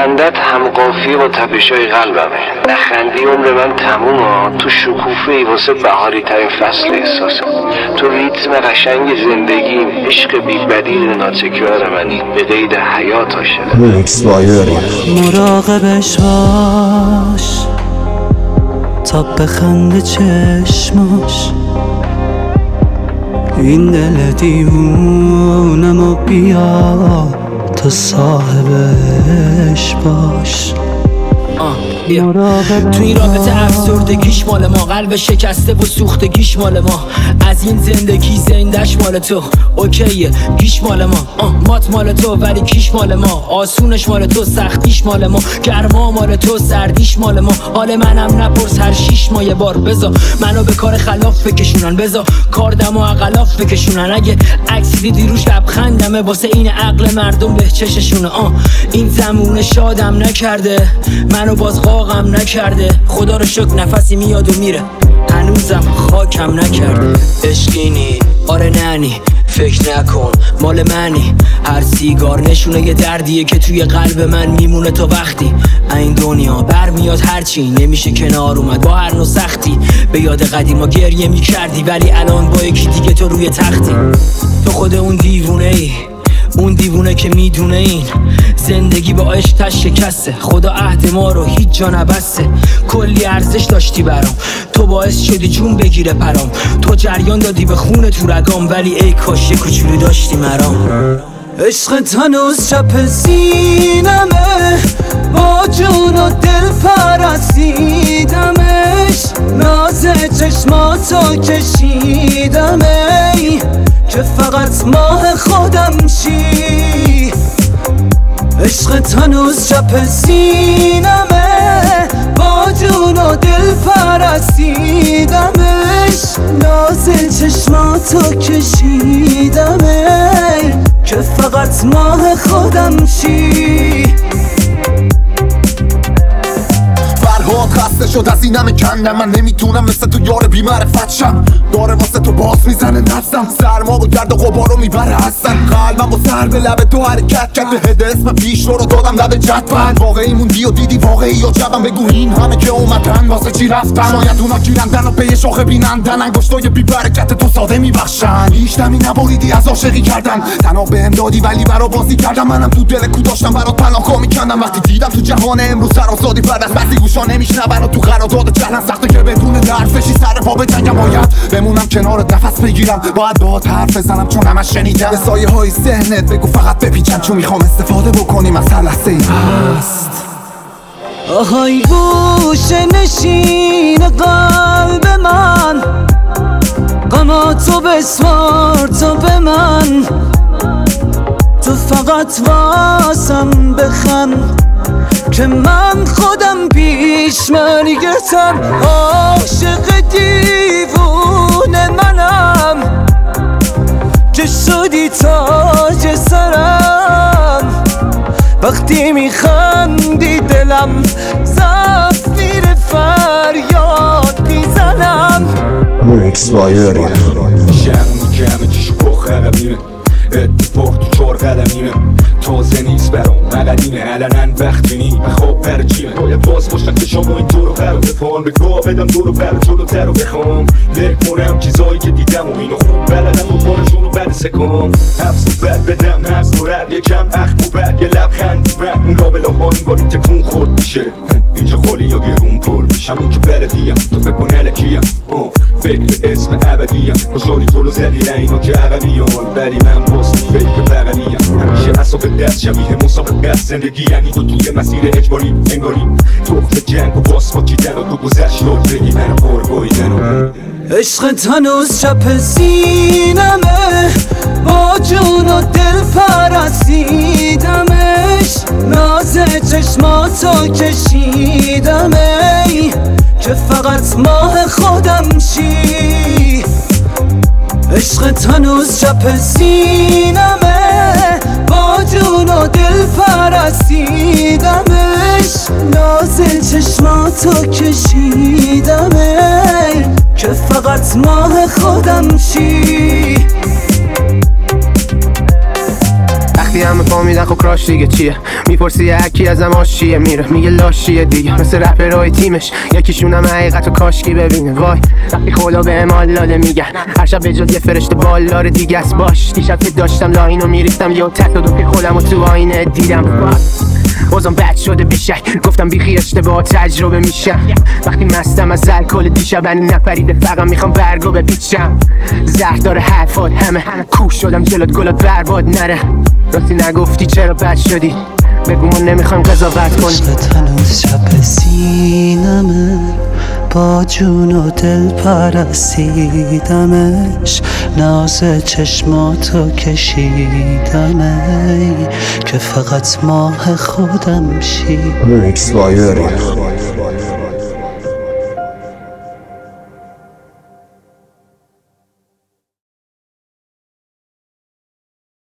خندت هم قافیه با تپشای قلبمه، نخندی عمر من تمومه. تو شکوفه‌ای واسه بهاری ترین فصل احساسم، تو ریتم قشنگ زندگیم، عشق بی بدیل ناتکرار منی، به قید حیات عاشقم. مراقبش باش تا بخنده چشماش، این دل دیوونمو بیا تو صاحبش باش. تو این رابطه افسردگیش مال ما، قلب شکسته و سوختگیش مال ما. از این زندگی زندش مال تو، اوکیه گیش مال ما. مات مال تو ولی کیش مال ما، آسونش مال تو سختیش مال ما، گرما مال تو سردیش مال ما. حال منم نپرس هر 6 ماه یه بار، بزا منو به کار خلاف بکشونن، بزا کاردمو اقلاف بکشونن. اگه عکسی دیدی روش لبخندمه، واسه این عقل مردم به چششونه. این زمونه شادم نکرده، منو باز قاقم نکرده. خدا رو شکر نفسی میاد و میره، هنوزم خاکم نکرده. عشقینی آره ننی، فکر نکن مال منی. هر سیگار نشونه یه دردیه که توی قلب من میمونه تا وقتی این دنیا برمیاد. هرچی نمیشه کنار اومد با هر نوع سختی، به یاد قدیما گریه میکردی ولی الان با یکی دیگه تو روی تختی. تو خود اون دیوونه ای، اون دیوونه که میدونه این زندگی با عشقش شکسته. خدا عهد ما رو هیچ جا نبسته، کلی ارزش داشتی برام، تو باعث شدی جون بگیره پرام. تو جریان دادی به خون تو رگام، ولی ای کاش یه کوچولو داشتی مرام. عشقت هنوز چپ سینمه، با جون و دل پرستیدمش. ناز چشماتو کشیدم ای که فقط ماه خودم شی. عشقت هنوز چپ سینمه، با جون و دل پرستیدمش. ناز چشماتو کشیدم ای که فقط ماه خودم شی. فرها خسته شد از این همه کندم، من نمیتونم مثل تو یار بی‌معرفت شم. داره واسه تو باز میزنه نفسم، سرما و گرد و غبارو میبره هستن. قلبم با سر به لب تو حرکت کرد، به هد اسم پیش رو دادم لب جدول. واقعی موندی و دیدی واقعی یا جبم، بگو این همه که اومدن واسه چی رفتن. شاید اونا گیرندن و پی شاخه بینندن، انگشتای بی برکت تو ساده میبخشن. هیچ دمی نبریدی از عاشقی کردن، تنها بهم دادی ولی برا بازی کردم. منم تو دل کو داشتم برات پناه میکندم. وقتی دیدم تو جهان امروز سرآزادی بعد از بعضی گوشا نمیشنون و تو قرارداد جهان سخته که بدون درس بشی سر پا بجنگم. باید بمونم کنارت نفس بگیرم، باید باهات حرف بزنم چون همش شنیدم. به سایه های ذهنت بگو فقط بپیچم، چون میخوام استفاده بکنیم از هر لحظه ای هست. آهای گوشه نشین قلب من، غماتو بسوار تو به من. تو فقط واسم بخند که من خودم پیش مرگتم. عاشق دیوونه منم که شدی تاج سرم. وقتی میخندی دلم زفیر فریاد میزنم. شرم که همه چیشو بخرم میره، اتفاق تو 4 قدمیمه. تازه نیست برام مقدیمه، علنن وقت بینی بخواب پر جیمه. باید باز باشن که شما این طور رو خراب بفان، به گاه بدم دور رو بر جلوتر رو بخوام. لک کنم چیزایی که دیدم و اینو خوب بلدم و بانشون رو بد سکام. حفظ و بد بدم نفس و رد یکم اخم و بد یه لبخندی بد. اون لابلا ها این باری تکون خورد میشه، اینجا خالی یا گرون پر میشم. اون که بلدیم تو فکر کن علکیم، فکر اسم ابدیم. خوشحالی تو رو زدی اینا که عقبیان، ولی من باز فکر بغلیم. همیشه اصاب دست شبیه مسابقه زندگی، یعنی تو توی مسیر اجباری انگاری. توفت جنگ و باز پاکیدن و تو گذشت رو بگی من پرگویدن. عشقت هنوز چپ سینمه، با جون و دل پرستیدمش. ناز چشماتو کشیدم ای که فقط ماه خودم شی. عشقت هنوز چپ سینمه، با جون و دل پرستیدمش. ناز چشماتو کشیدم ای که فقط ماه خودم شی. وقتی همه فهمیدن خب کراش دیگه چیه. میپرسی هرکی ازم آشیه میره میگه لاشیه دیگه، مثل رپرهای تیمش یکیشون هم حقیقتو کاشکی ببینه. وای وقتی خدا به امال داده میگن هر شب به جز یه فرشته بالار دیگه است. باش دیشب که داشتم لاینو میریختم یه تک دو که خودمو تو آینه دیدم. بازم بد شده بیشک گفتم بیخی اشتباه تجربه میشم. وقتی مستم از الکل دیشب هنو نپریده فقط میخوام برگو بپیچم. زهر داره حرفات همه کوش شدم جلوت گلات برباد نره. راستی نگفتی چرا بد شدی بگو من نمیخوام قضاوت کنی. عشقت هنوز چپ سینمه با جون و دل پرستیدمش. ناز چشماتو کشیدم ای که فقط ماه خودم شی.